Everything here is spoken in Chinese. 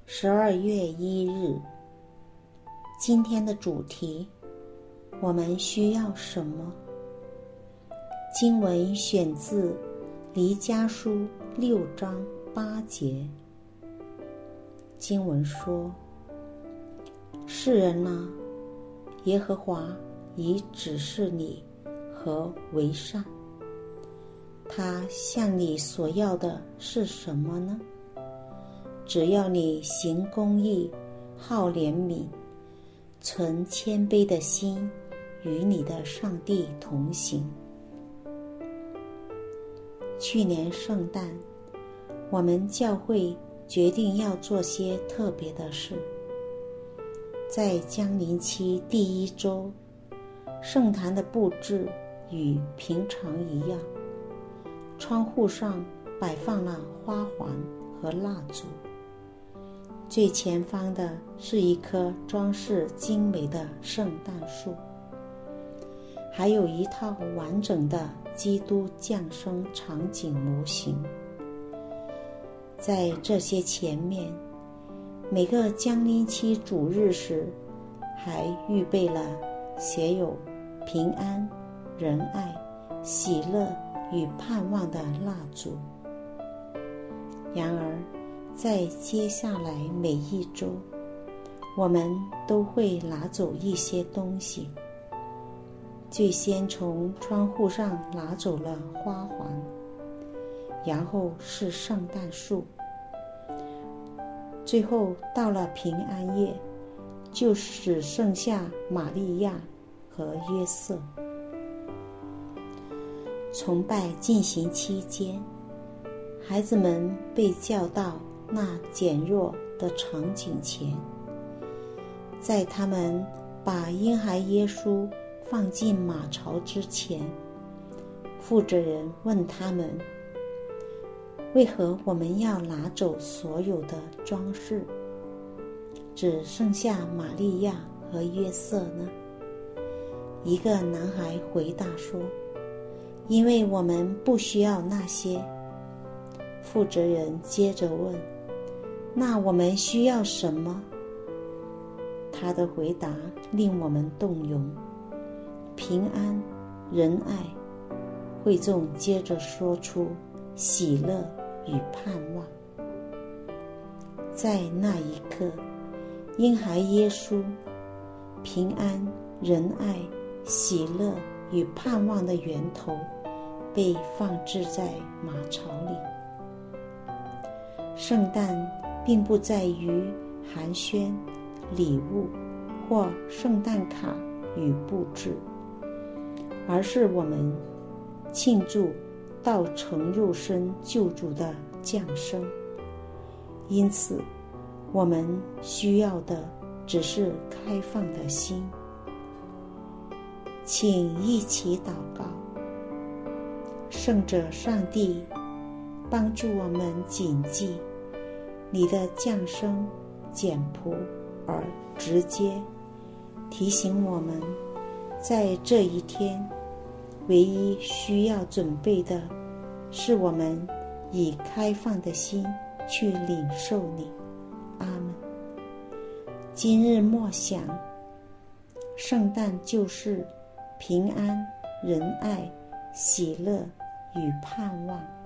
12月1日，今天的主题：我们需要什么？经文选自弥迦书6章8节。经文说：世人啊，耶和华已指示你何为善，他向你所要的是什么呢？只要你行公义，好怜悯，存谦卑的心，与你的上帝同行。去年圣诞，我们教会决定要做些特别的事。在降临期第1周，圣坛的布置与平常一样，窗户上摆放了花环和蜡烛。最前方的是一棵装饰精美的圣诞树，还有一套完整的基督降生场景模型。在这些前面，每个降临期主日时，还预备了写有平安、仁爱、喜乐与盼望的蜡烛。然而，在接下来每一周，我们都会拿走一些东西。最先从窗户上拿走了花环，然后是圣诞树，最后到了平安夜，就只剩下玛利亚和约瑟。崇拜进行期间，孩子们被叫到那简弱的场景前，在他们把婴孩耶稣放进马槽之前，负责人问他们：为何我们要拿走所有的装饰，只剩下玛利亚和约瑟呢？一个男孩回答说：因为我们不需要那些。负责人接着问：那我们需要什么？他的回答令我们动容。平安、仁爱。会众接着说出喜乐与盼望。在那一刻，婴孩耶稣，平安、仁爱、喜乐与盼望的源头，被放置在马槽里。圣诞并不在于寒暄、礼物或圣诞卡与布置，而是我们庆祝道成肉身救主的降生。因此，我们需要的只是开放的心。请一起祷告。圣者上帝，帮助我们谨记你的降生简朴而直接，提醒我们在这一天唯一需要准备的是我们以开放的心去领受你。阿们。今日默想，圣诞就是平安、仁爱、喜乐与盼望。